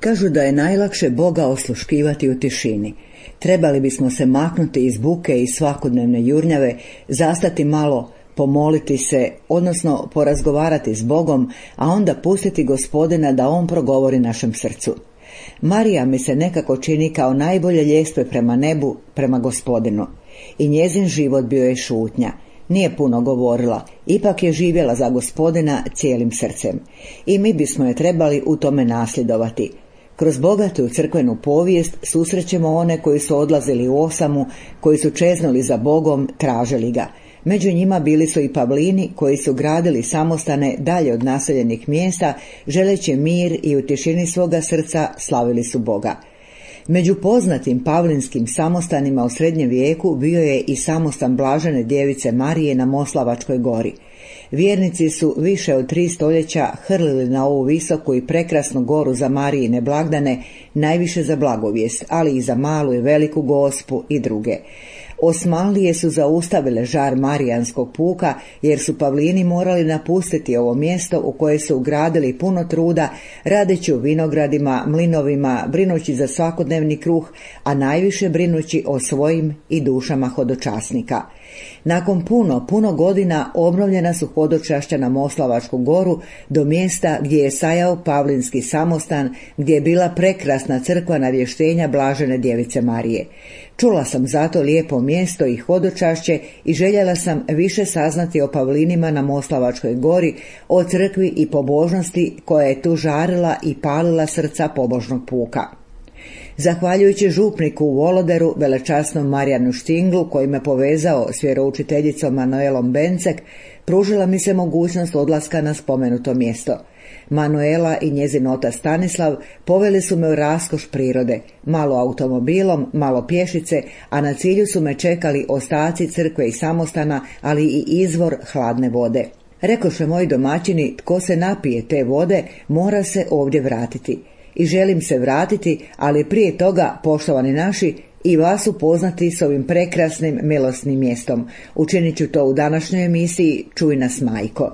Kažu da je najlakše Boga osluškivati u tišini. Trebali bismo se maknuti iz buke i svakodnevne jurnjave, zastati malo, pomoliti se, odnosno porazgovarati s Bogom, a onda pustiti Gospodina da On progovori našem srcu. Marija mi se nekako čini kao najbolje ljestve prema nebu, prema Gospodinu. I njezin život bio je šutnja. Nije puno govorila, ipak je živjela za Gospodina cijelim srcem. I mi bismo je trebali u tome nasljedovati. Kroz bogatu crkvenu povijest susrećemo one koji su odlazili u osamu, koji su čeznuli za Bogom, tražili ga. Među njima bili su i Pavlini koji su gradili samostane dalje od naseljenih mjesta, želeći mir i u tišini svoga srca slavili su Boga. Među poznatim pavlinskim samostanima u srednjem vijeku bio je i samostan blažene djevice Marije na Moslavačkoj gori. Vjernici su više od 3 stoljeća hrlili na ovu visoku i prekrasnu goru za Marijine blagdane, najviše za blagovijest, ali i za malu i veliku Gospu i druge. Osmanlije su zaustavile žar marijanskog puka, jer su Pavlini morali napustiti ovo mjesto u koje su ugradili puno truda, radeći u vinogradima, mlinovima, brinući za svakodnevni kruh, a najviše brinući o svojim i dušama hodočasnika. Nakon puno godina obnovljena su hodočašća na Moslavačku goru do mjesta gdje je stajao pavlinski samostan, gdje je bila prekrasna crkva navještenja blažene djevice Marije. Čula sam zato lijepo mjesto i hodočašće i željela sam više saznati o Pavlinima na Moslavačkoj gori, o crkvi i pobožnosti koja je tu žarila i palila srca pobožnog puka. Zahvaljujući župniku u Voloderu, velečasnom Marijanu Štinglu, koji me povezao s vjeroučiteljicom Manuelom Bencek, pružila mi se mogućnost odlaska na spomenuto mjesto. Manuela i njezin otac Stanislav poveli su me u raskoš prirode, malo automobilom, malo pješice, a na cilju su me čekali ostaci crkve i samostana, ali i izvor hladne vode. Rekoše moji domaćini, tko se napije te vode, mora se ovdje vratiti. I želim se vratiti, ali prije toga, poštovani naši, i vas upoznati s ovim prekrasnim milosnim mjestom. Učinit ću to u današnjoj emisiji Čuj nas, majko.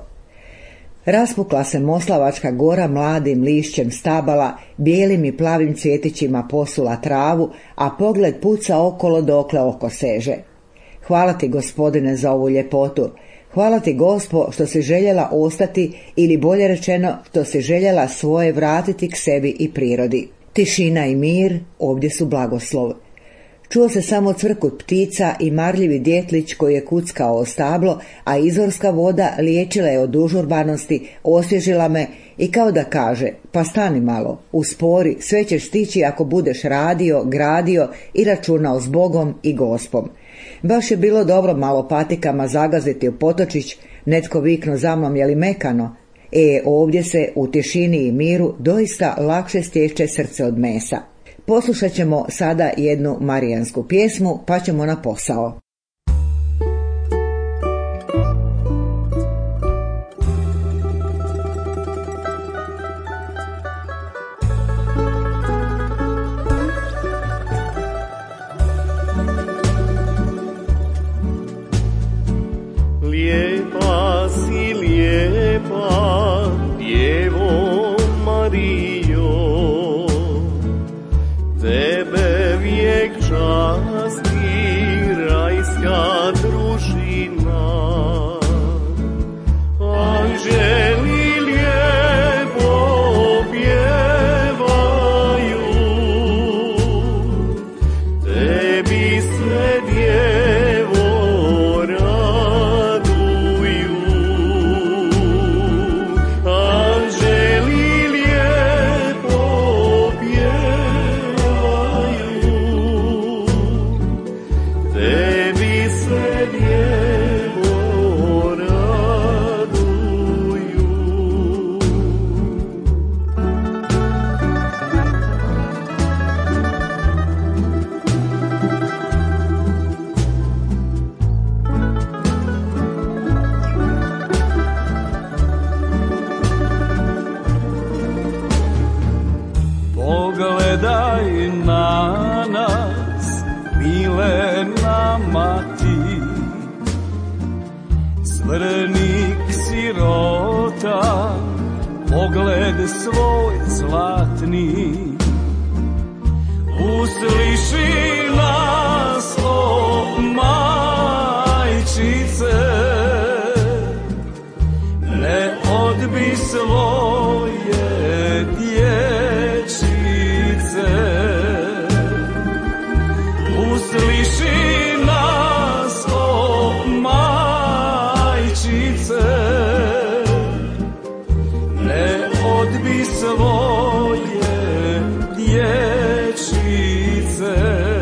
Raspukla se Moslavačka gora mladim lišćem stabala, bijelim i plavim cvjetićima posula travu, a pogled puca okolo dokle oko seže. Hvala ti, Gospodine, za ovu ljepotu. Hvala ti, Gospo, što si željela ostati, ili bolje rečeno, što si željela svoje vratiti k sebi i prirodi. Tišina i mir ovdje su blagoslov. Čuo se samo cvrkut ptica i marljivi djetlić koji je kuckao o stablo, a izvorska voda liječila je od užurbanosti, osvježila me i kao da kaže, pa stani malo, uspori, sve ćeš stići ako budeš radio, gradio i računao s Bogom i Gospom. Baš je bilo dobro malo patikama zagaziti u potočić, netko viknu za mnom, je li mekano? Ovdje se u tišini i miru doista lakše stječe srce od mesa. Poslušat ćemo sada jednu marijansku pjesmu, pa ćemo na posao. Lijepa si, lijepa, Djevo Marijo, tebe vijek časti rajska družina. Anđeli lijepo pjevaju, tebi sve Djevo raduju. Anđeli lijepo pjevaju, tebi sve Djevo raduju. Pogledaj na nas, milena mati, svrnik sirota, pogled svoj zlatni usliši nas, o majčice, ne odbi svoje dječice. Usliši nas, o majčice, ne odbi svoje dječice.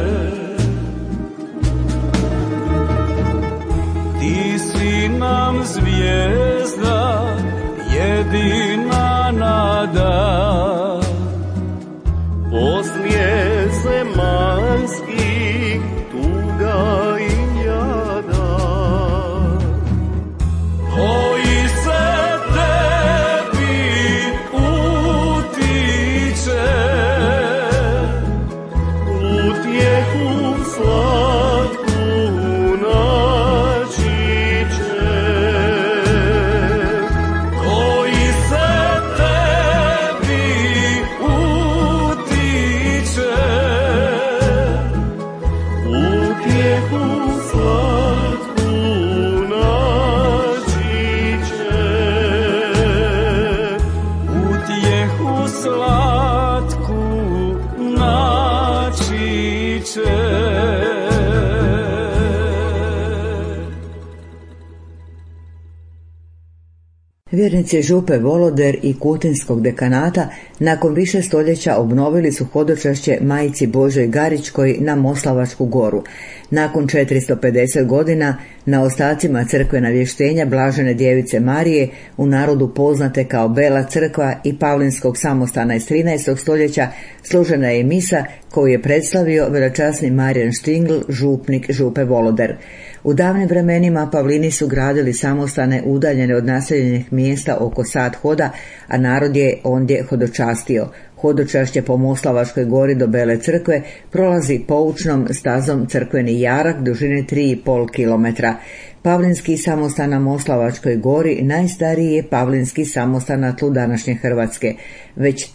Ti si nam zvijezda, jedina nada, poslije zemaljskih tuga i jada, koji se tebi utiče, utjehu slatku načiče, koji se tebi utiče, utjehu slatku načiče, utjehu slatku načiče. Vjernici Župe Voloder i Kutinskog dekanata nakon više stoljeća obnovili su hodočašće Majci Božoj Garičkoj na Moslavačku goru. Nakon 450 godina na ostacima crkve Navještenja Blažene djevice Marije, u narodu poznate kao Bela crkva i Pavlinskog samostana iz 13. stoljeća, služena je misa koju je predstavio velečasni Marijan Štingl, župnik Župe Voloder. U davnim vremenima Pavlini su gradili samostane udaljene od naseljenih mjesta oko sat hoda, a narod je ondje hodočastio. Hodočašće po Moslavačkoj gori do Bele crkve prolazi poučnom stazom crkveni jarak dužine 3,5 km. Pavlinski samostan na Moslavačkoj gori najstariji je Pavlinski samostan na tlu današnje Hrvatske. Već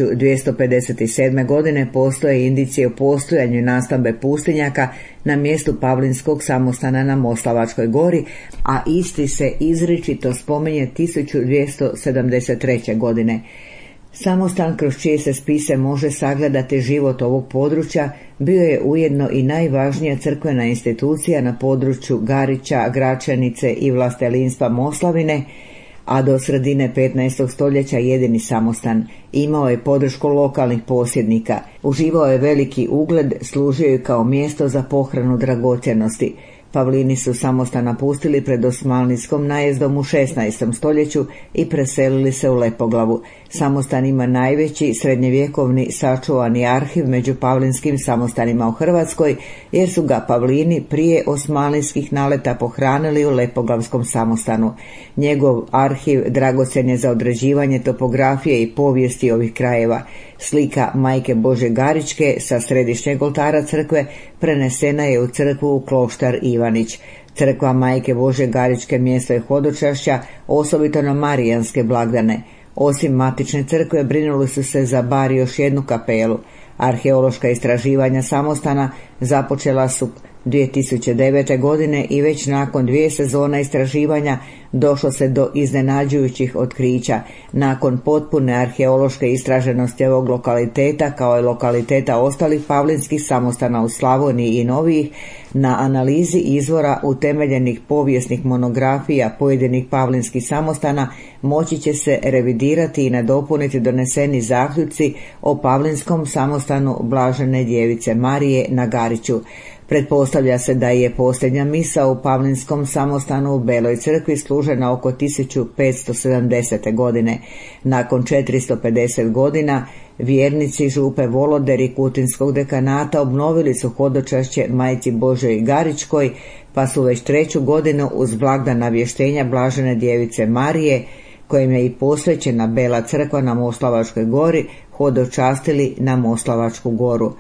1257. godine postoje indicije o postojanju nastambe pustinjaka na mjestu Pavlinskog samostana na Moslavačkoj gori, a isti se izričito spominje 1273. godine. Samostan kroz čije se spise može sagledati život ovog područja bio je ujedno i najvažnija crkvena institucija na području Garića, Gračanice i vlastelinstva Moslavine, a do sredine 15. stoljeća jedini samostan. Imao je podršku lokalnih posjednika, uživao je veliki ugled, služio je kao mjesto za pohranu dragocjenosti. Pavlini su samostan napustili pred osmanlijskom najezdom u 16. stoljeću i preselili se u Lepoglavu. Samostan ima najveći srednjevjekovni sačuvani arhiv među pavlinskim samostanima u Hrvatskoj, jer su ga Pavlini prije osmanlijskih naleta pohranili u Lepoglavskom samostanu. Njegov arhiv dragocjen je za određivanje topografije i povijesti ovih krajeva. Slika Majke Bože Garičke sa središnjeg oltara crkve prenesena je u crkvu u Kloštar Ivanić. Crkva Majke Bože Garičke mjesto je hodočašća, osobito na marijanske blagdane. Osim matične crkve brinuli su se za bar još jednu kapelu. Arheološka istraživanja samostana započela su 2009. godine i već nakon 2 sezona istraživanja došlo se do iznenađujućih otkrića. Nakon potpune arheološke istraženosti ovog lokaliteta kao i lokaliteta ostalih pavlinskih samostana u Slavoniji i novijih, na analizi izvora utemeljenih povijesnih monografija pojedinih pavlinskih samostana moći će se revidirati i nadopuniti doneseni zaključci o pavlinskom samostanu Blažene djevice Marije na Gariću. Pretpostavlja se da je posljednja misa u Pavlinskom samostanu u Beloj crkvi služena oko 1570. godine. Nakon 450 godina vjernici Župe Voloder i Kutinskog dekanata obnovili su hodočašće Majci Božoj Garičkoj, pa su već 3. godinu uz blagdan Navještenja Blažene djevice Marije, kojim je i posvećena Bela crkva na Moslavačkoj gori, hodočastili na Moslavačku goru.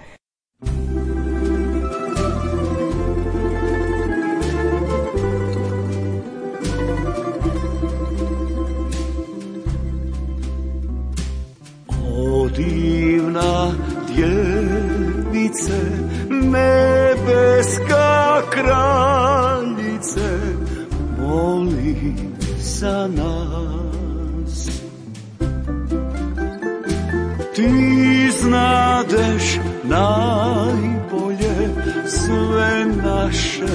Divna djevice djevice, nebeska kraljice, moli za nas. Ti znadeš najbolje sve naše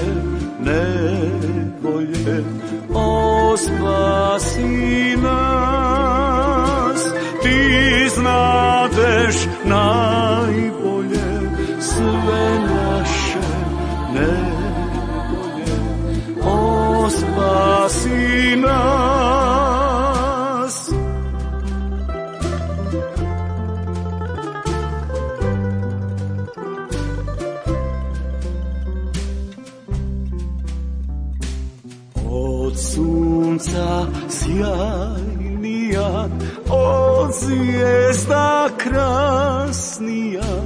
nevolje, o spasi nas. Ti znadeš najbolje sve naše nevolje, o spasi nas. Od sunca sjajnija, od zvijezda krasnija,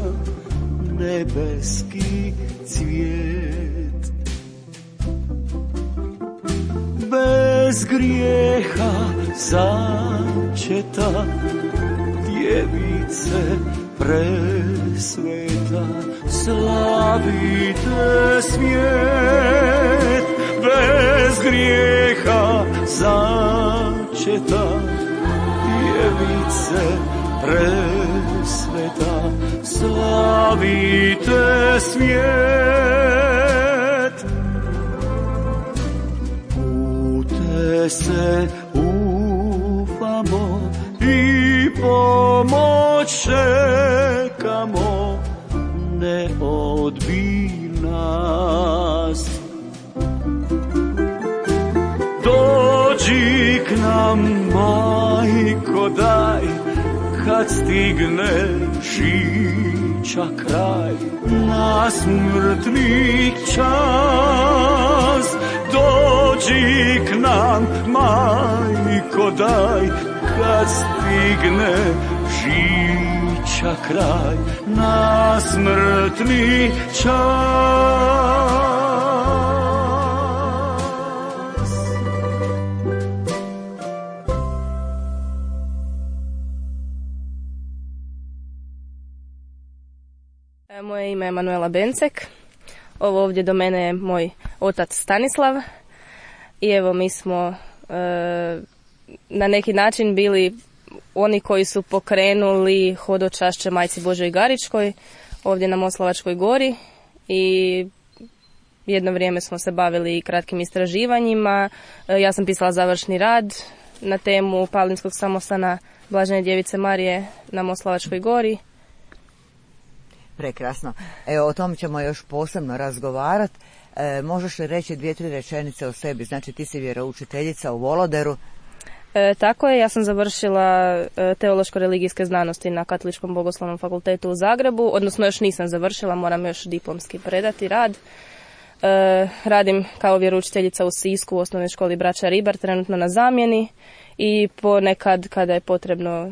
nebeski cvijet. Bez grijeha začeta, djevice presveta, slavite svijet. Bez grijeha začeta, djevice presveta, slavite svijet. U te se ufamo i pomoć čekamo, ne odbij nas. Dođi k nam, majko, daj, kad stigne žiča kraj, na smrtni čas. Dođi k nam, majko, daj, kad stigne žiča kraj, na smrtni čas. Moje ime je Manuela Bencek. Ovo ovdje do mene je moj otac Stanislav. I evo mi smo na neki način bili oni koji su pokrenuli hodočašće Majci Božoj Garičkoj ovdje na Moslavačkoj gori. I jedno vrijeme smo se bavili kratkim istraživanjima. Ja sam pisala završni rad na temu Palinskog samostana Blažene djevice Marije na Moslavačkoj gori. Prekrasno. Evo, o tom ćemo još posebno razgovarati. Možeš li reći 2-3 rečenice o sebi? Znači, ti si vjeroučiteljica u Voloderu. Tako je, ja sam završila teološko-religijske znanosti na Katoličkom bogoslovnom fakultetu u Zagrebu, odnosno još nisam završila, moram još diplomski predati rad. Radim kao vjeroučiteljica u Sisku u osnovnoj školi Braća Ribar, trenutno na zamjeni, i ponekad kada je potrebno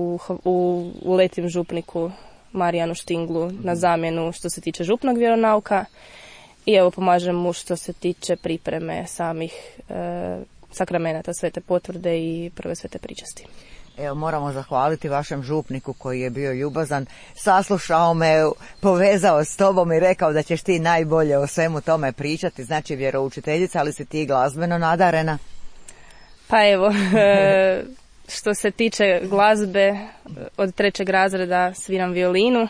uletim župniku Marijanu Štinglu na zamjenu što se tiče župnog vjeronauka, i evo pomažem mu što se tiče pripreme samih sakramenata Svete potvrde i prve svete pričasti. Evo, moramo zahvaliti vašem župniku koji je bio ljubazan, saslušao me, povezao s tobom i rekao da ćeš ti najbolje o svemu tome pričati. Znači, vjeroučiteljica, ali si ti glazbeno nadarena? Pa evo, što se tiče glazbe, od 3. razreda sviram violinu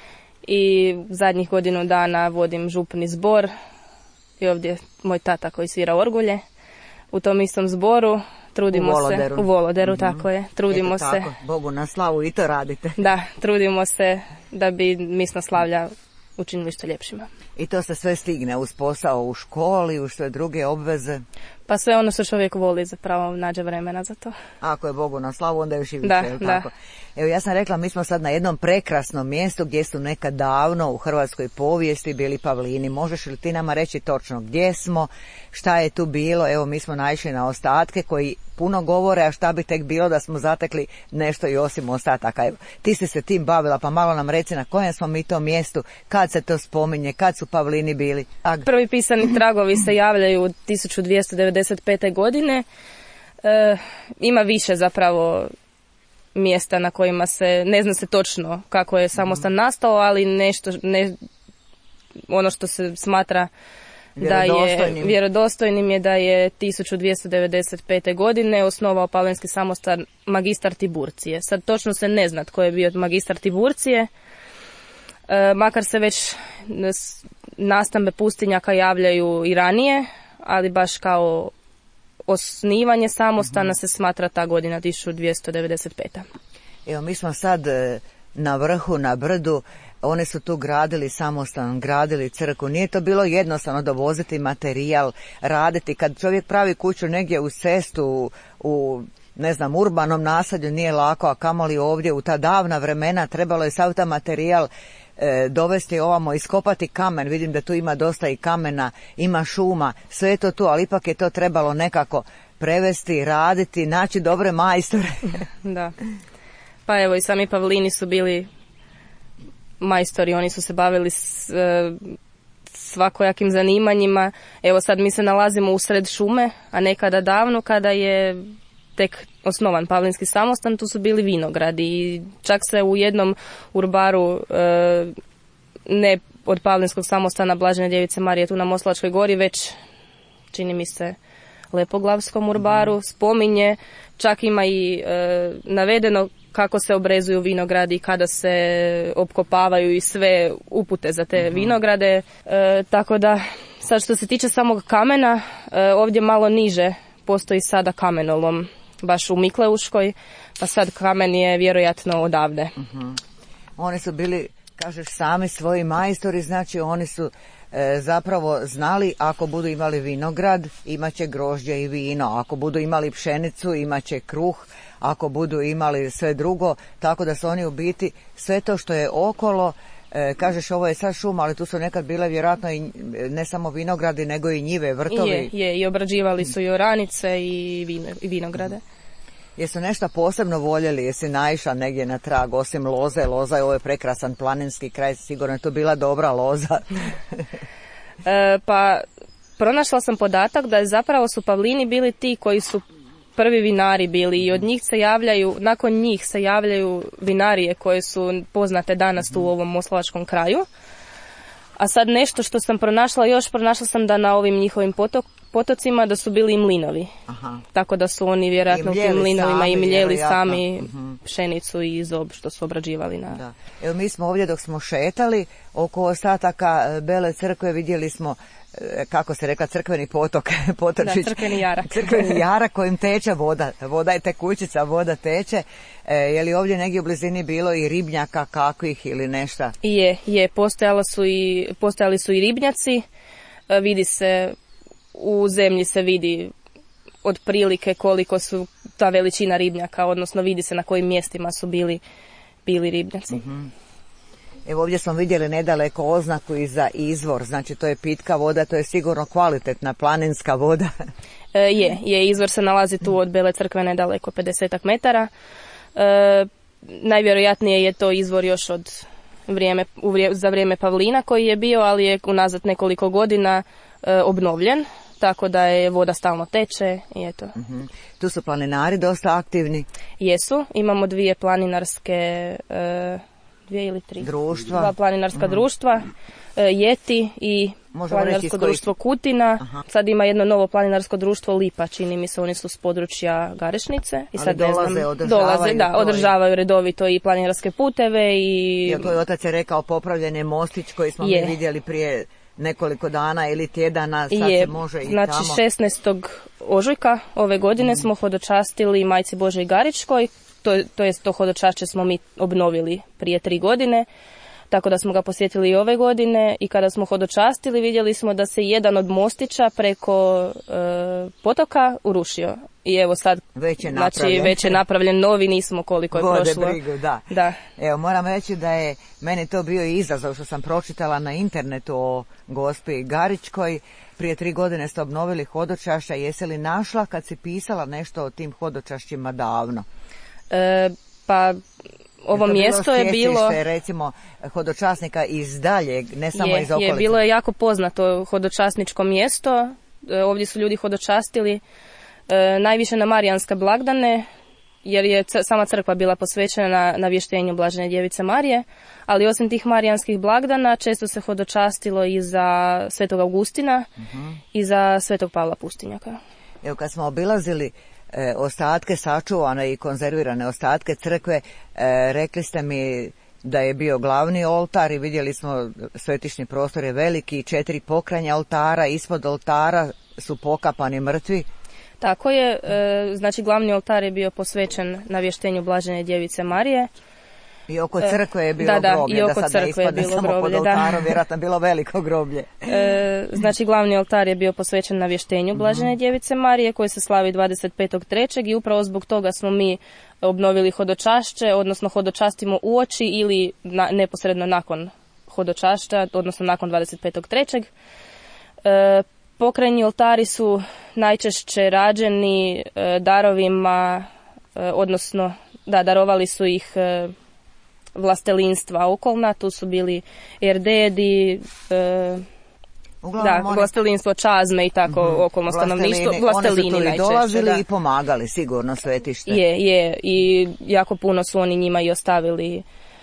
i zadnjih godinu dana vodim župni zbor. I ovdje je moj tata koji svira orgulje. U tom istom zboru trudimo se u Voloderu, tako je. Trudimo Eto, tako, se. Bogu na slavu i to radite. Da, trudimo se da bi Misnoslavlja učinili što ljepšima. I to se sve stigne uz posao u školi, uz sve druge obveze? Pa sve ono što čovjek voli, zapravo nađe vremena za to. Ako je Bogu na slavu, onda još i više, da, je li tako? Evo, ja sam rekla, mi smo sad na jednom prekrasnom mjestu gdje su nekad davno u hrvatskoj povijesti bili pavlini. Možeš li ti nama reći točno gdje smo, šta je tu bilo? Evo, mi smo naišli na ostatke koji puno govore, a šta bi tek bilo da smo zatekli nešto i osim ostataka. Evo, ti si se tim bavila, pa malo nam reci na kojem smo mi to mjestu, kad se to spominje, kad su pavlini bili? Prvi pisani tragovi se javljaju 1295. godine. Ima više zapravo mjesta na kojima se, ne zna se točno kako je samostan nastao, ali ono što se smatra da je vjerodostojnim je da je 1295. godine osnovao Pavlinski samostan magistar Tiburcije. Sad točno se ne zna tko je bio magistar Tiburcije, makar se već nastambe pustinjaka javljaju i ranije, ali baš kao osnivanje samostana se smatra ta godina 1295. Evo, mi smo sad na vrhu, na brdu. Oni su tu gradili samostan, gradili crkvu. Nije to bilo jednostavno dovoziti materijal, raditi. Kad čovjek pravi kuću negdje u cestu, u ne znam, urbanom naselju, nije lako, a kamoli ovdje u ta davna vremena trebalo je sav ta materijal dovesti ovamo, iskopati kamen. Vidim da tu ima dosta i kamena, ima šuma, sve je to tu, ali ipak je to trebalo nekako prevesti, raditi, naći dobre majstore. Da. Pa evo, i sami Pavlini su bili majstori, oni su se bavili svakojakim zanimanjima. Evo sad mi se nalazimo usred šume, a nekada davno kada je tek osnovan Pavlinski samostan, tu su bili vinogradi i čak se u jednom urbaru, ne od Pavlinskog samostana Blažene djevice Marije tu na Moslavačkoj gori, već čini mi se Lepoglavskom urbaru, spominje, čak ima i navedeno kako se obrezuju vinogradi i kada se opkopavaju i sve upute za te vinograde. Tako da, sad što se tiče samog kamena, ovdje malo niže postoji sada kamenolom, baš u Mikleuškoj, pa sad kamen je vjerojatno odavde. Oni su bili, kažeš, sami svoji majstori, znači oni su zapravo znali ako budu imali vinograd, imat će grožđe i vino, ako budu imali pšenicu, imat će kruh, ako budu imali sve drugo, tako da su oni u biti sve to što je okolo, kažeš ovo je sad šuma, ali tu su nekad bile vjerojatno i ne samo vinogradi, nego i njive, vrtovi. Je, i obrađivali su i oranice i vinograde. Jesu nešto posebno voljeli, jesi naišla negdje na trag, osim loze? Loza je ovo je prekrasan planinski kraj, sigurno je to bila dobra loza. Pa pronašla sam podatak da zapravo su Pavlini bili ti koji su prvi vinari bili i od njih se javljaju, nakon njih se javljaju vinarije koje su poznate danas tu u ovom moslavačkom kraju. A sad nešto što sam pronašla sam da na ovim njihovim potocima da su bili i mlinovi. Aha. Tako da su oni vjerojatno u tim mlinovima i mljeli sami pšenicu i zob što su obrađivali. Da. Evo mi smo ovdje dok smo šetali oko ostataka Bele crkve vidjeli smo, kako se rekla, crkveni potočić. Da, crkveni jarak. Crkveni jarak kojim teče voda. Voda je tekućica, voda teče. Je li ovdje negdje u blizini bilo i ribnjaka kakvih ili nešto? Je. Postojali su i ribnjaci. Vidi se, u zemlji se vidi otprilike koliko su ta veličina ribnjaka, odnosno vidi se na kojim mjestima su bili ribnjaci. Evo ovdje smo vidjeli nedaleko oznaku i za izvor, znači to je pitka voda, to je sigurno kvalitetna planinska voda. Izvor se nalazi tu od Bele crkve nedaleko 50 metara. Najvjerojatnije je to izvor još za vrijeme Pavlina koji je bio, ali je unazad nekoliko godina obnovljen, tako da je voda stalno teče i eto. Tu su planinari dosta aktivni. Jesu, imamo dvije planinarske, dvije ili tri društva. Dva planinarska društva, Jeti i planinarsko društvo Kutina. Aha. Sad ima jedno novo planinarsko društvo Lipa, čini mi se, oni su s područja Garešnice. I sad održavaju redovito i planinarske puteve. Ja, to je otac je rekao popravljen je mostić koji smo mi vidjeli prije nekoliko dana ili tjedana, sad se može i znači, tamo. Znači 16. ožujka ove godine smo hodočastili Majci Božoj Garičkoj, to hodočašće smo mi obnovili prije 3 godine, tako da smo ga posjetili i ove godine i kada smo hodočastili vidjeli smo da se jedan od mostića preko potoka urušio. I evo sad, već je napravljen novi, nismo koliko je prošlo. Brigu, da. Evo, moram reći da je meni to bio i izazov što sam pročitala na internetu o gospi Garičkoj. Prije 3 godine ste obnovili hodočašća. Jesi li našla kad si pisala nešto o tim hodočašćima davno? Pa ovo mjesto je bilo recimo hodočasnika iz daljeg, ne samo iz okolice. Bilo je jako poznato hodočasničko mjesto. Ovdje su ljudi hodočastili najviše na Marijanske blagdane jer je sama crkva bila posvećena navještenju Blažene djevice Marije, ali osim tih marijanskih blagdana često se hodočastilo i za Svetog Augustina i za Svetog Pavla Pustinjaka. Evo, kad smo obilazili ostatke, sačuvane i konzervirane ostatke crkve, rekli ste mi da je bio glavni oltar i vidjeli smo svetišni prostor je veliki, 4 pokrajnja oltara, ispod oltara su pokapani mrtvi. Tako je, znači glavni oltar je bio posvećen navještenju Blažene djevice Marije. I oko crkve je bilo groblje, i oko da sad ne ispadne samo pod oltarom, vjerojatno bilo veliko groblje. Znači glavni oltar je bio posvećen navještenju Blažene djevice Marije koji se slavi 25.3. i upravo zbog toga smo mi obnovili hodočašće, odnosno hodočastimo uoči ili neposredno nakon hodočašća, odnosno nakon 25.3. Pokrajni oltari su najčešće rađeni darovima, odnosno darovali su ih vlastelinstva okolna, tu su bili erdedi, vlastelinstvo Čazme i tako okolno stanovništvo. Vlastelini oni su tu i dolazili i pomagali sigurno svetište. Je, i jako puno su oni njima i ostavili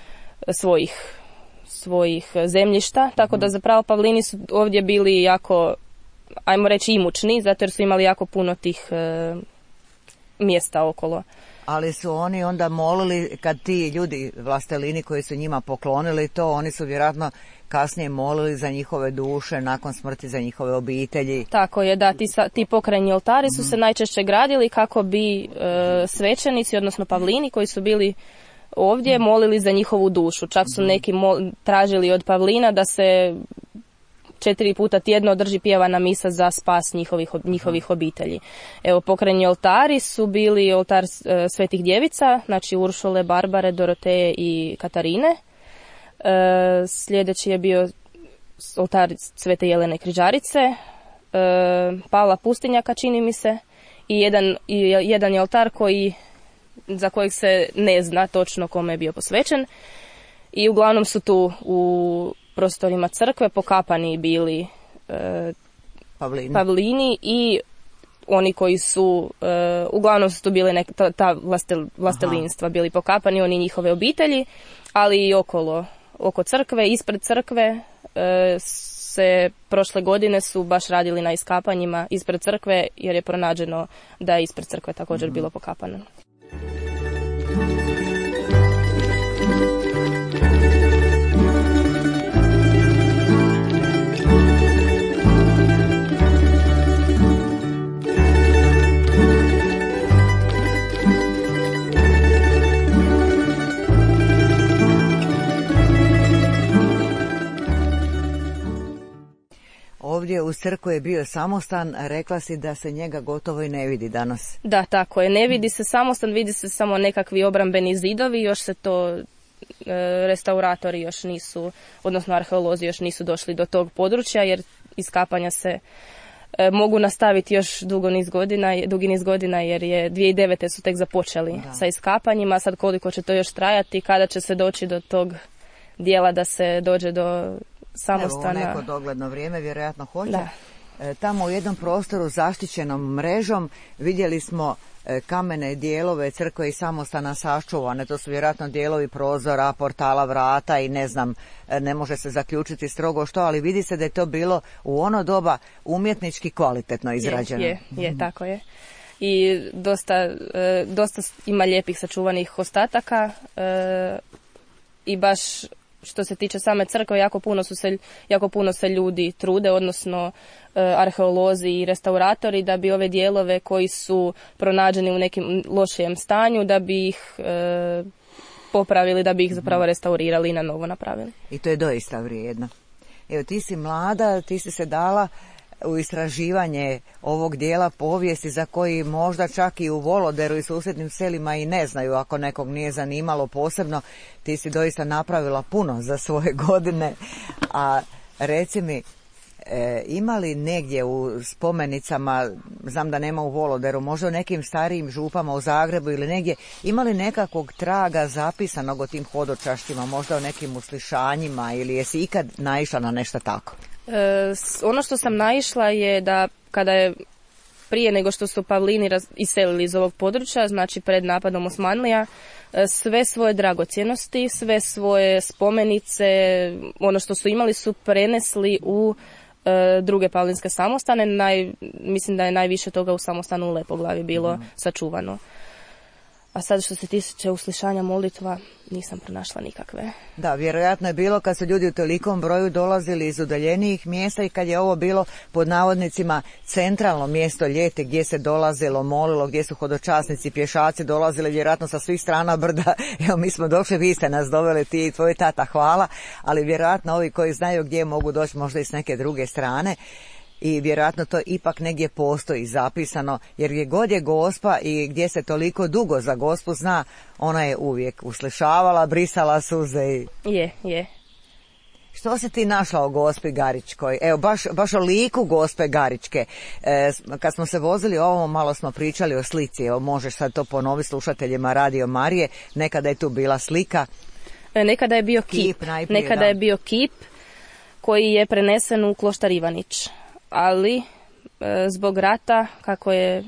svojih zemljišta, tako da zapravo Pavlini su ovdje bili jako, ajmo reći, imućni, zato jer su imali jako puno tih mjesta okolo. Ali su oni onda molili, kad ti ljudi, vlastelini koji su njima poklonili to, oni su vjerojatno kasnije molili za njihove duše, nakon smrti za njihove obitelji. Tako je, da, ti pokrajni oltari su se najčešće gradili kako bi svećenici, odnosno Pavlini koji su bili ovdje, molili za njihovu dušu. Čak su neki tražili od Pavlina da se 4 puta tjedno održi pjevana misa za spas njihovih obitelji. Evo, pokrajni oltari su bili oltar svetih djevica, znači Uršule, Barbare, Doroteje i Katarine. Sljedeći je bio oltar Svete Jelene Križarice, Pavla Pustinjaka, čini mi se, i jedan je oltar za kojeg se ne zna točno kome je bio posvećen. I uglavnom su tu u prostorima crkve pokapani bili Pavlini i oni koji su, uglavnom su tu bili ta vlastelinstva bili pokapani, oni njihove obitelji, ali i oko crkve, ispred crkve se prošle godine su baš radili na iskapanjima ispred crkve jer je pronađeno da je ispred crkve također bilo pokapano. Ovdje u crkvi je bio samostan, rekla si da se njega gotovo i ne vidi danas. Da, tako je, ne vidi se samostan, vidi se samo nekakvi obrambeni zidovi, još se to restauratori još nisu, odnosno arheolozi još nisu došli do tog područja, jer iskapanja se mogu nastaviti još dugi niz godina, jer je 2009. su tek započeli sa iskapanjima, sad koliko će to još trajati, kada će se doći do tog dijela da se dođe do samostana. Evo, u neko dogledno vrijeme vjerojatno hoće. Da. Tamo u jednom prostoru zaštićenom mrežom vidjeli smo kamene dijelove crkve i samostana sačuvane. To su vjerojatno dijelovi prozora, portala, vrata i ne znam, ne može se zaključiti strogo što, ali vidi se da je to bilo u ono doba umjetnički kvalitetno izrađeno. Je, tako je. I dosta ima lijepih sačuvanih ostataka i baš što se tiče same crkve, jako puno se ljudi trude, odnosno arheolozi i restauratori, da bi ove dijelove koji su pronađeni u nekim lošijem stanju, da bi ih popravili, da bi ih zapravo restaurirali i na novo napravili. I to je doista vrijedno. Evo, ti si mlada, ti si se dala u istraživanje ovog dijela povijesti za koji možda čak i u Voloderu i susjednim selima i ne znaju, ako nekog nije zanimalo posebno. Ti si doista napravila puno za svoje godine, a reci mi, ima li negdje u spomenicama, znam da nema u Voloderu, možda u nekim starijim župama u Zagrebu ili negdje, ima li nekakvog traga zapisanog o tim hodočašćima, možda o nekim uslišanjima, ili jesi ikad naišla na nešto tako? Ono što sam naišla je da kada je prije nego što su Pavlini iselili iz ovog područja, znači pred napadom Osmanlija, sve svoje dragocjenosti, sve svoje spomenice, ono što su imali su prenesli u druge pavlinske samostane. Mislim da je najviše toga u samostanu u Lepoglavi bilo sačuvano. A sad što se tiče uslišanja molitva, nisam pronašla nikakve. Da, vjerojatno je bilo kad su ljudi u tolikom broju dolazili iz udaljenijih mjesta i kad je ovo bilo pod navodnicima centralno mjesto ljeti gdje se dolazilo, molilo, gdje su hodočasnici, pješaci dolazili vjerojatno sa svih strana brda. Evo mi smo došli, vi ste nas doveli, ti i tvoj tata, hvala, ali vjerojatno ovi koji znaju gdje mogu doći možda i s neke druge strane. I vjerojatno to ipak negdje postoji zapisano, jer gdje god je Gospa i gdje se toliko dugo za Gospu zna, ona je uvijek uslišavala, brisala suze. Je. Što si ti našla o Gospi Garičkoj? Evo, baš o liku Gospe Garičke. Kad smo se vozili ovo, malo smo pričali o slici. Evo, možeš sad to ponoviti slušateljima Radio Marije. Nekada je tu bila slika. Nekada je bio kip. Nekada je bio kip koji je prenesen u kloštar Ivanić. Ali zbog rata, kako je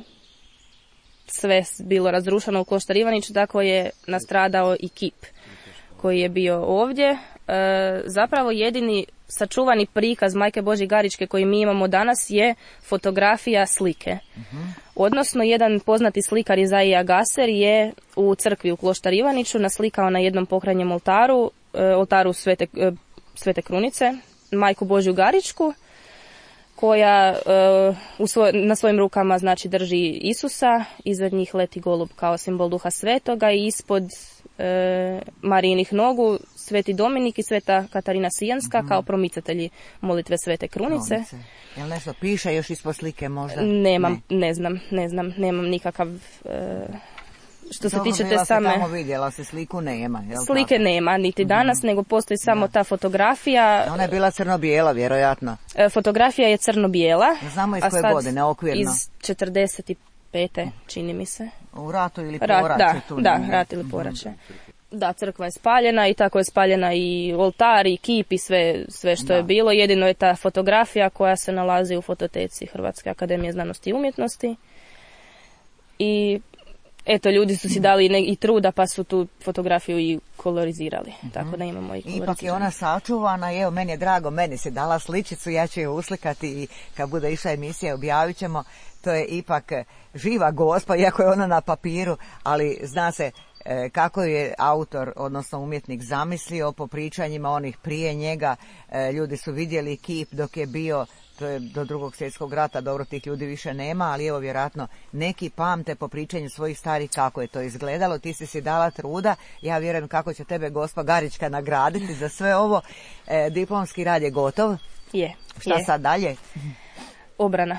sve bilo razrušeno u kloštar Ivanić, tako je nastradao i kip koji je bio ovdje. Zapravo jedini sačuvani prikaz Majke Božje Garičke koji mi imamo danas je fotografija slike. Odnosno, jedan poznati slikar Izaija Gaser je u crkvi u kloštar Ivaniću naslikao na jednom pokranjem oltaru Svete Krunice, Majku Božju Garičku, koja na svojim rukama znači drži Isusa, iznad njih leti golub kao simbol Duha Svetoga i ispod Marijinih nogu Sveti Dominik i Sveta Katarina Sijanska kao promicatelji molitve Svete Krunice. Jel nešto piše još ispod slike možda? Ne znam, nemam nikakav... Što se tiče te same... Tamo vidjela se, sliku nema. Slike tako? Nema, niti danas, nego postoji samo ta fotografija. Ona je bila crno-bijela, vjerojatno. Fotografija je crno-bijela. Znamo iz koje godine, okvirno? Iz 45. čini mi se. U ratu ili porače? Rat ili porače. Da, crkva je spaljena i tako je spaljena i oltar i kip i sve što je bilo. Jedino je ta fotografija koja se nalazi u fototeci Hrvatske akademije znanosti i umjetnosti. I... Eto, ljudi su si dali i truda pa su tu fotografiju i kolorizirali. Tako da imamo i kolorizirali. Ipak je ona sačuvana, evo meni je drago, meni se dala sličicu, ja ću je uslikati i kad bude išla emisija objavit ćemo. To je ipak živa Gospa, iako je ona na papiru, ali zna se kako je autor, odnosno umjetnik zamislio po pričanjima onih prije njega. Ljudi su vidjeli kip dok je bio, to je do Drugog svjetskog rata, dobro tih ljudi više nema, ali evo vjerojatno neki pamte po pričanju svojih starih kako je to izgledalo. Ti si dala truda, ja vjerujem kako će tebe Gospa Garička nagraditi za sve ovo. Diplomski rad je gotov. Šta sad dalje? Obrana.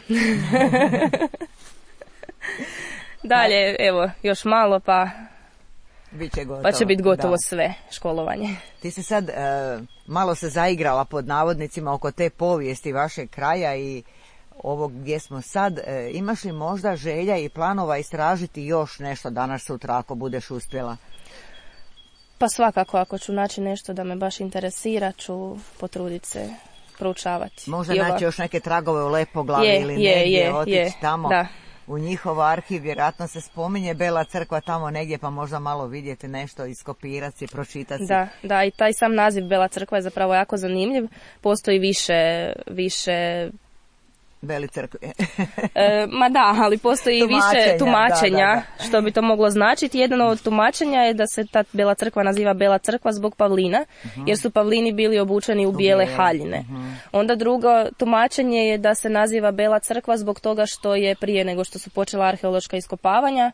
Dalje, evo, još malo pa će biti gotovo sve školovanje. Ti si sad malo se zaigrala pod navodnicima oko te povijesti vašeg kraja i ovog gdje smo sad. Imaš li možda želja i planova istražiti još nešto danas sutra ako budeš uspjela? Pa svakako, ako ću naći nešto da me baš interesira, ću potruditi se proučavati. Možda naći još neke tragove u Lepoglavi ili negdje otići tamo. Da. U njihov arhiv vjerojatno se spominje Bela crkva tamo negdje, pa možda malo vidjeti nešto, iskopirati, pročitati. Da, i taj sam naziv Bela crkva je zapravo jako zanimljiv. Postoji više Beli crkve. Ali postoji više tumačenja što bi to moglo značiti. Jedno od tumačenja je da se ta Bela crkva naziva Bela crkva zbog Pavlina, jer su Pavlini bili obučeni u bijele haljine. Onda drugo tumačenje je da se naziva Bela crkva zbog toga što je prije nego što su počela arheološka iskopavanja,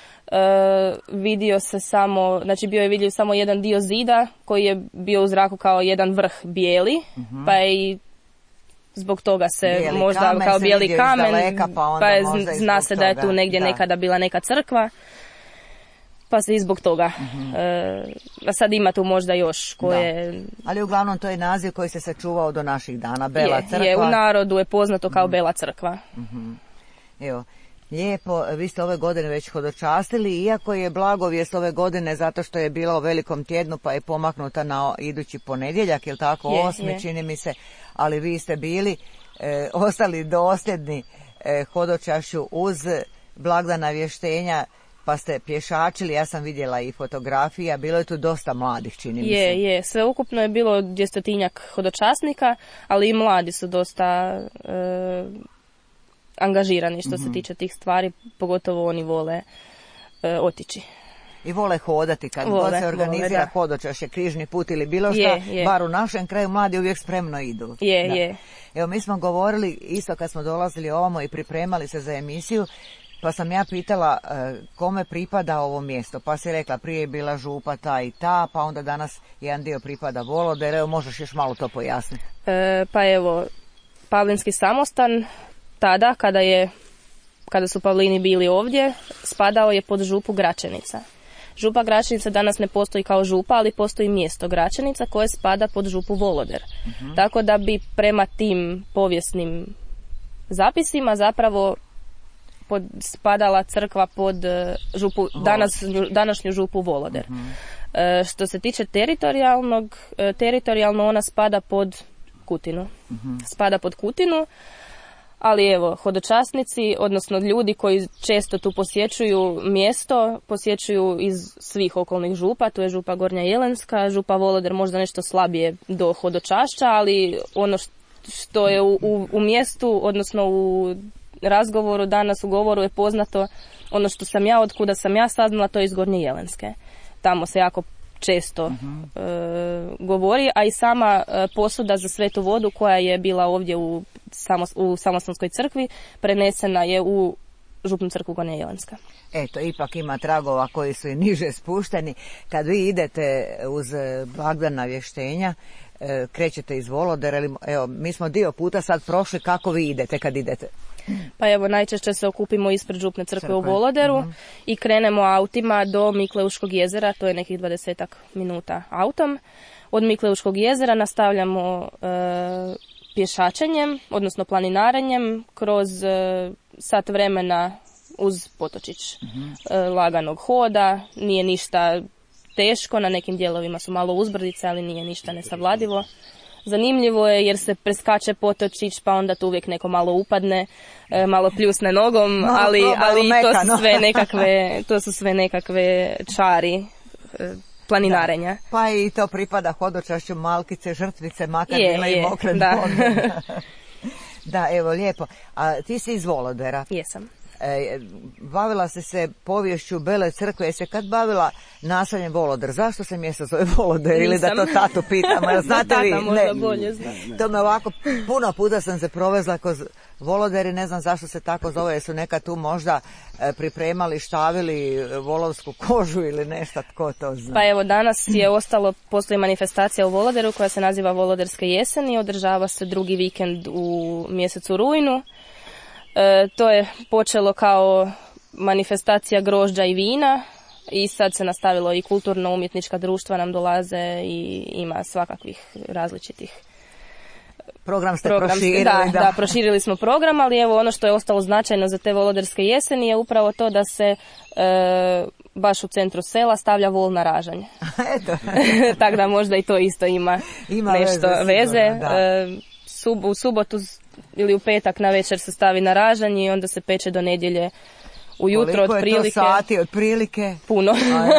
bio je vidljiv samo jedan dio zida koji je bio u zraku kao jedan vrh bijeli, pa je i zbog toga se bijeli možda kao bijeli kamen, daleka, pa zna se da je tu negdje nekada bila neka crkva, pa se i zbog toga. A sad ima tu možda još koje... Ali uglavnom to je naziv koji se sačuvao do naših dana, Bela crkva. Je, u narodu je poznato kao Bela crkva. Evo, lijepo, vi ste ove godine već hodočastili, iako je blagovijest ove godine zato što je bila u Velikom tjednu pa je pomaknuta na idući ponedjeljak, jel tako, 8. čini mi se, ali vi ste bili ostali dosljedni hodočašću uz blagdana vještenja, pa ste pješačili, ja sam vidjela i fotografija, bilo je tu dosta mladih, čini mi se. Je, sve ukupno je bilo 200-tinjak hodočasnika, ali i mladi su dosta angažirani što se tiče tih stvari, pogotovo oni vole otići. I vole hodati, kad god se organizira hodočašće, križni put ili bilo šta, bar u našem kraju mladi uvijek spremno idu. Je. Evo, mi smo govorili isto kad smo dolazili ovamo i pripremali se za emisiju, pa sam ja pitala kome pripada ovo mjesto, pa si rekla prije je bila župa ta i ta, pa onda danas jedan dio pripada Voloder, evo možeš još malo to pojasniti. Pa evo, Pavlinski samostan tada kada su Pavlini bili ovdje, spadao je pod župu Gračenica. Župa Gračenica danas ne postoji kao župa, ali postoji mjesto Gračenica koje spada pod župu Voloder. Tako da bi prema tim povijesnim zapisima zapravo spadala crkva pod župu, današnju župu Voloder. Što se tiče teritorijalno ona spada pod Kutinu. Spada pod Kutinu, ali evo, hodočasnici, odnosno ljudi koji često tu posjećuju mjesto, posjećuju iz svih okolnih župa, tu je župa Gornja Jelenska, župa Voloder možda nešto slabije do hodočašća, ali ono što je u mjestu, odnosno u razgovoru danas u govoru je poznato, ono što sam ja, otkuda sam ja saznala, to je iz Gornje Jelenske. Tamo se jako često govori, a i sama posuda za svetu vodu koja je bila ovdje u Samostalskoj crkvi prenesena je u župnu crkvu Gornja Jelenska. Eto, ipak ima tragova koji su i niže spušteni. Kad vi idete uz blagdana vještenja, krećete iz Volodera, evo, mi smo dio puta sad prošli, kako vi idete kad idete? Pa evo, najčešće se okupimo ispred župne crkve u Voloderu i krenemo autima do Mikleuškog jezera, to je nekih 20 minuta autom. Od Mikleuškog jezera nastavljamo pješačenjem, odnosno planinarenjem, kroz sat vremena uz potočić laganog hoda, nije ništa teško, na nekim dijelovima su malo uzbrdice, ali nije ništa nesavladivo. Zanimljivo je jer se preskače potočić, pa onda tu uvijek neko malo upadne, malo pljusne nogom, ali to su sve nekakve čari planinarenja. Pa i to pripada hodočašću Malkice, žrtvice, makar bila i mokre noge. Da, evo, lijepo. A ti si iz Volodera. Jesam. Bavila si se poviješću Bele crkve, jesi se kad bavila naseljem Voloder? Zašto se mjesto zove Voloder? Ili da to tatu pitam? Znate vi? Ne, bolje zna. To me ovako, puno puta sam se provezla kroz Voloder i ne znam zašto se tako zove, jer su nekad tu možda pripremali, štavili volovsku kožu ili nešto, tko to zna. Pa evo, danas postoji manifestacija u Voloderu koja se naziva Voloderske jeseni, održava se drugi vikend u mjesecu rujnu. To je počelo kao manifestacija grožđa i vina i sad se nastavilo i kulturno-umjetnička društva nam dolaze i ima svakakvih različitih program ste proširili. Da, proširili smo program, ali evo ono što je ostalo značajno za te Voloderske jeseni je upravo to da se baš u centru sela stavlja vol na ražanj. Eto. Tako da možda i to isto ima nešto veze. U subotu ili u petak na večer se stavi na ražanje i onda se peče do nedjelje ujutro otprilike. Koliko je to sati otprilike? Puno.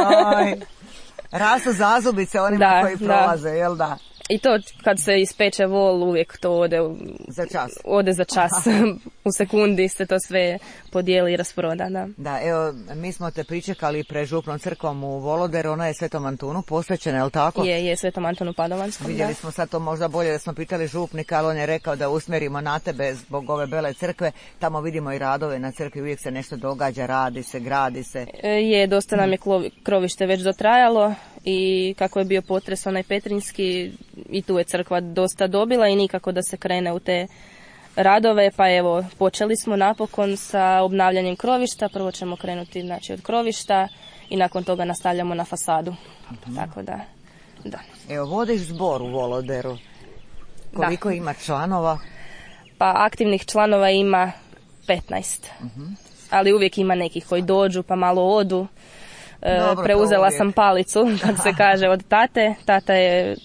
Rastu zazubice onima koji prolaze, jel da? I to kad se ispeče vol uvijek to ode za čas. U sekundi se to sve podijeli i rasproda. Da, evo, mi smo te pričekali pred župnom crkvom u Voloderu, ona je Svetom Antunu posvećena, je li tako? Je Svetom Antunu Padovanskom. Vidjeli smo sad to možda bolje da smo pitali župnika, ali on je rekao da usmjerimo na tebe zbog ove Bele crkve. Tamo vidimo i radove na crkvi, uvijek se nešto događa, radi se, gradi se. Dosta nam je krovište već dotrajalo i kako je bio potres onaj petrinjski, i tu je crkva dosta dobila i nikako da se krene u te radove, pa evo, počeli smo napokon sa obnavljanjem krovišta, prvo ćemo krenuti od krovišta i nakon toga nastavljamo na fasadu. Tako da. Evo, vodiš zbor u Voloderu. Koliko ima članova? Pa aktivnih članova ima 15. Ali uvijek ima nekih koji dođu pa malo odu. Dobro, preuzela sam palicu, kad se kaže, od tate. Tata je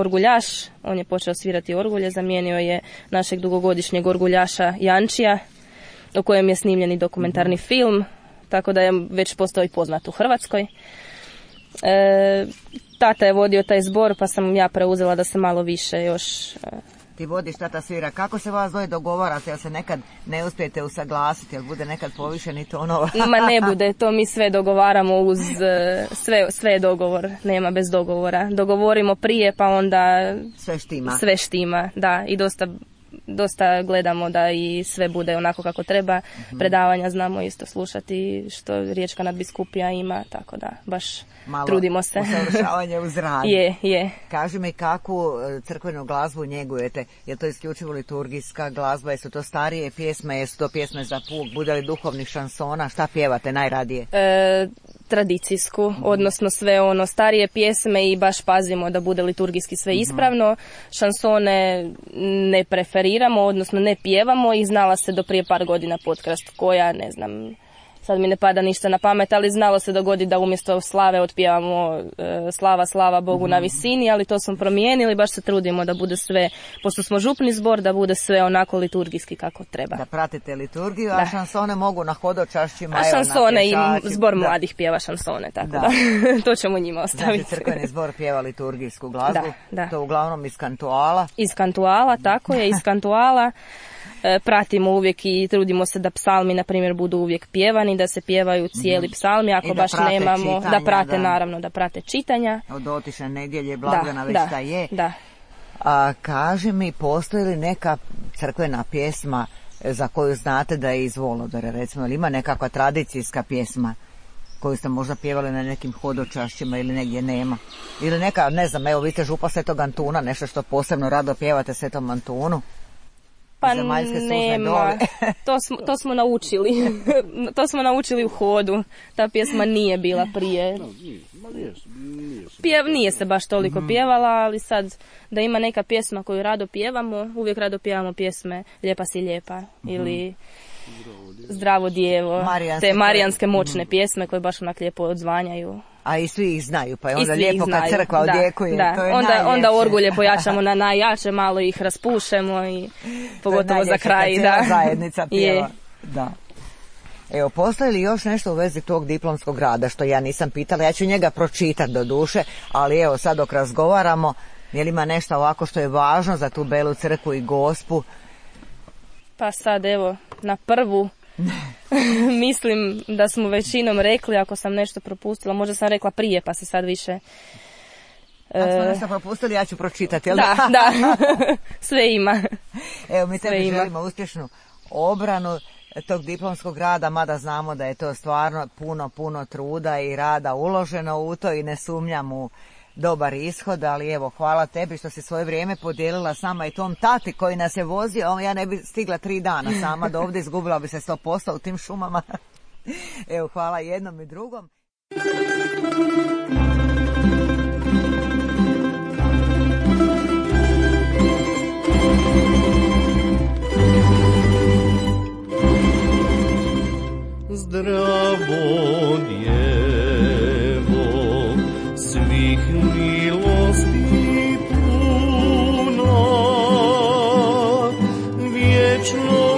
orguljaš, on je počeo svirati orgulje, zamijenio je našeg dugogodišnjeg orguljaša Jančija o kojem je snimljeni dokumentarni film, tako da je već postoji poznat u Hrvatskoj. Tata je vodio taj zbor, pa sam ja preuzela da se malo više još... Ti vodiš, tata svira. Kako se vas dvoje dogovarate? Jel se nekad ne uspijete usaglasiti? Jel bude nekad povišeni tonova? Ma ne bude, to mi sve dogovaramo uz... Sve je dogovor, nema bez dogovora. Dogovorimo prije, pa onda... Sve štima, da. I dosta gledamo da i sve bude onako kako treba. Predavanja znamo isto slušati što Riječka nadbiskupija ima, tako da baš malo trudimo se. Usavršavanje uz rad. Je. Kaži mi kakvu crkvenu glazbu njegujete? Je to isključivo liturgijska glazba? Jesu to starije pjesme? Jesu to pjesme za puk? Bude li duhovnih šansona? Šta pjevate najradije? Tradicijsku, odnosno sve ono starije pjesme i baš pazimo da bude liturgijski sve ispravno. Šansone ne preferiramo, odnosno ne pjevamo i znala se do prije par godina Potkrast koja, ne znam, sad mi ne pada ništa na pamet, ali znalo se dogodi da umjesto slave otpjevamo slava Bogu na visini, ali to smo promijenili, baš se trudimo da bude sve, pošto smo župni zbor, da bude sve onako liturgijski kako treba. Da pratite liturgiju, a šansone mogu na hodočašćima. A šansone i zbor mladih pjeva šansone, tako da to ćemo njima ostaviti. Znači crkveni zbor pjeva liturgijsku glazbu, to uglavnom iz kantuala. Iz kantuala, tako je, iz kantuala. Pratimo uvijek i trudimo se da psalmi, na primjer, budu uvijek pjevani, da se pjevaju cijeli psalmi, ako baš nemamo, čitanja, naravno, da prate čitanja. Od otišne nedjelje, blagdana, već šta je. Da. A kaži mi, postoji li neka crkvena pjesma za koju znate da je iz Volodara, recimo, ili ima nekakva tradicijska pjesma koju ste možda pjevali na nekim hodočašćima ili negdje nema? Ili neka, ne znam, evo, vi ste župa Svetog Antuna, nešto što posebno rado pjevate Svetom Antunu? Pa nema, to smo naučili. To smo naučili u hodu. Ta pjesma nije bila prije. Nije se baš toliko pjevala, ali sad da ima neka pjesma koju rado pjevamo, uvijek rado pjevamo pjesme Lijepa si lijepa ili Zdravo djevo, te marijanske moćne pjesme koje baš onak lijepo odzvanjaju. A i svi ih znaju, pa je onda lijepo kad crkva odjekuje. Da. To je onda orgulje pojačamo na najjače, malo ih raspušemo i pogotovo za kraj. Da, zajednica pjeva. Da. Evo, postoji li još nešto u vezi tog diplomskog rada što ja nisam pitala? Ja ću njega pročitati do duše, ali evo sad dok razgovaramo, je li ima nešto ovako što je važno za tu Belu crkvu i Gospu? Pa sad evo, na prvu mislim da smo većinom rekli, ako sam nešto propustila, možda sam rekla prije pa se sad više... Ako smo nešto propustili, ja ću pročitati, jel da? Sve ima. Evo, mi tebi želimo uspješnu obranu tog diplomskog rada, mada znamo da je to stvarno puno truda i rada uloženo u to i ne sumnjam u dobar ishod, ali evo, hvala tebi što si svoje vrijeme podijelila sama i tom tati koji nas je vozio. Ja ne bi stigla 3 dana sama do ovdje, izgubila bi se 100% u tim šumama. Evo, hvala jednom i drugom. Zdravo djevo, svih milosti puno, vječnog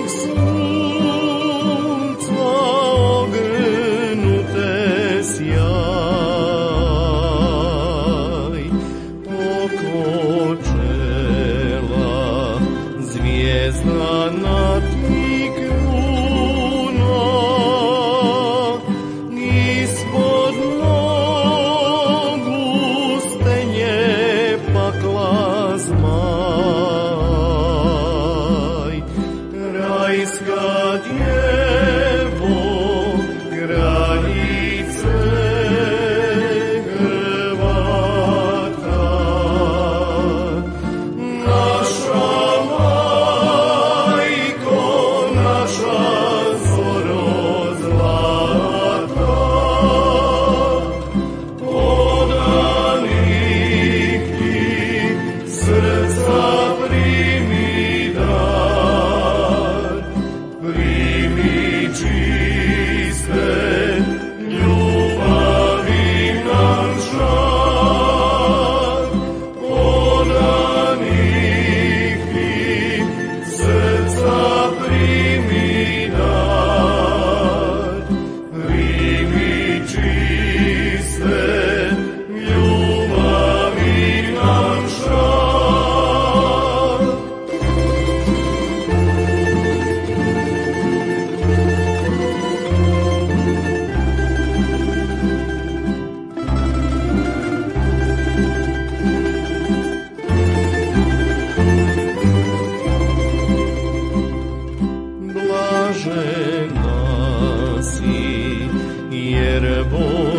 sunca ogrnute sjaj, oko čela zvijezda na ti kruna, ispod nogu stenje pakla zmaj, rajska djevo, granice Hrvata, naša majko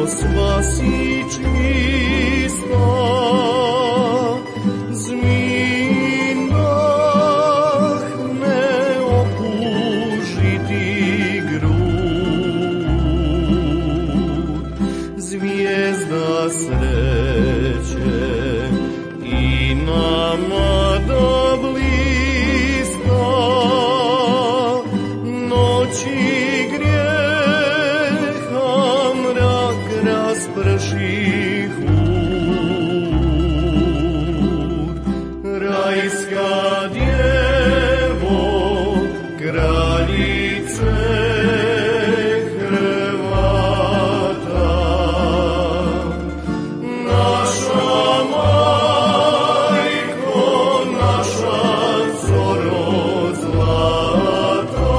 spasi čista, zmijinah ne opužiti grud, zvijezda sreće i nama da blista, noći grijeha mrak rasprši hud. Rajska djevo, kraljice Hrvata, naša majko, naša coro zlata,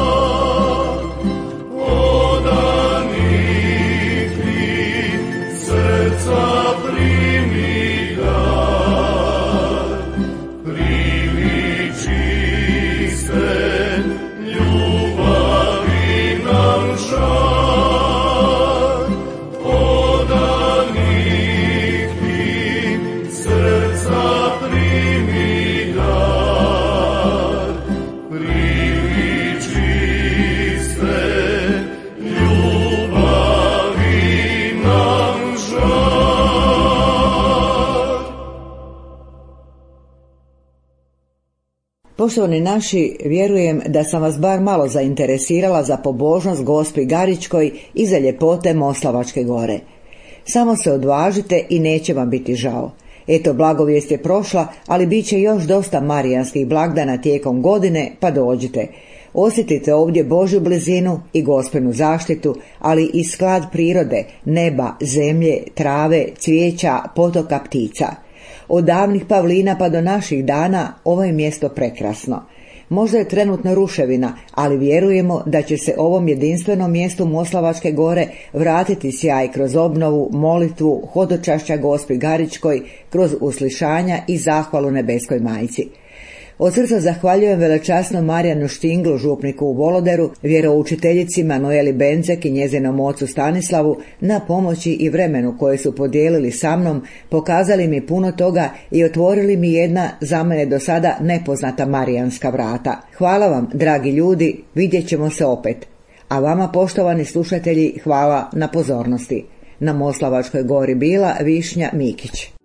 odanih ti srca primi dar, primi čiste ljubavi nam žar, odanih ti srca primi dar, primi čiste ljubavi nam žar. Poštovani naši, vjerujem da sam vas bar malo zainteresirala za pobožnost Gospi Garičkoj i za ljepote Moslavačke gore. Samo se odvažite i neće vam biti žao. Eto, blagovijest je prošla, ali bit će još dosta marijanskih blagdana tijekom godine, pa dođite. Osjetite ovdje Božju blizinu i Gospinu zaštitu, ali i sklad prirode, neba, zemlje, trave, cvijeća, potoka, ptica. Od davnih pavlina pa do naših dana ovo je mjesto prekrasno. Možda je trenutno ruševina, ali vjerujemo da će se ovom jedinstvenom mjestu Moslavačke gore vratiti sjaj kroz obnovu, molitvu, hodočašća Gospi Garičkoj, kroz uslišanja i zahvalu Nebeskoj Majci. Od srca zahvaljujem velečasnom Marijanu Štinglu, župniku u Voloderu, vjeroučiteljici Manueli Bencek i njezinom ocu Stanislavu na pomoći i vremenu koje su podijelili sa mnom, pokazali mi puno toga i otvorili mi jedna za mene do sada nepoznata marijanska vrata. Hvala vam, dragi ljudi, vidjet ćemo se opet. A vama, poštovani slušatelji, hvala na pozornosti. Na Moslavačkoj gori bila Višnja Mikić.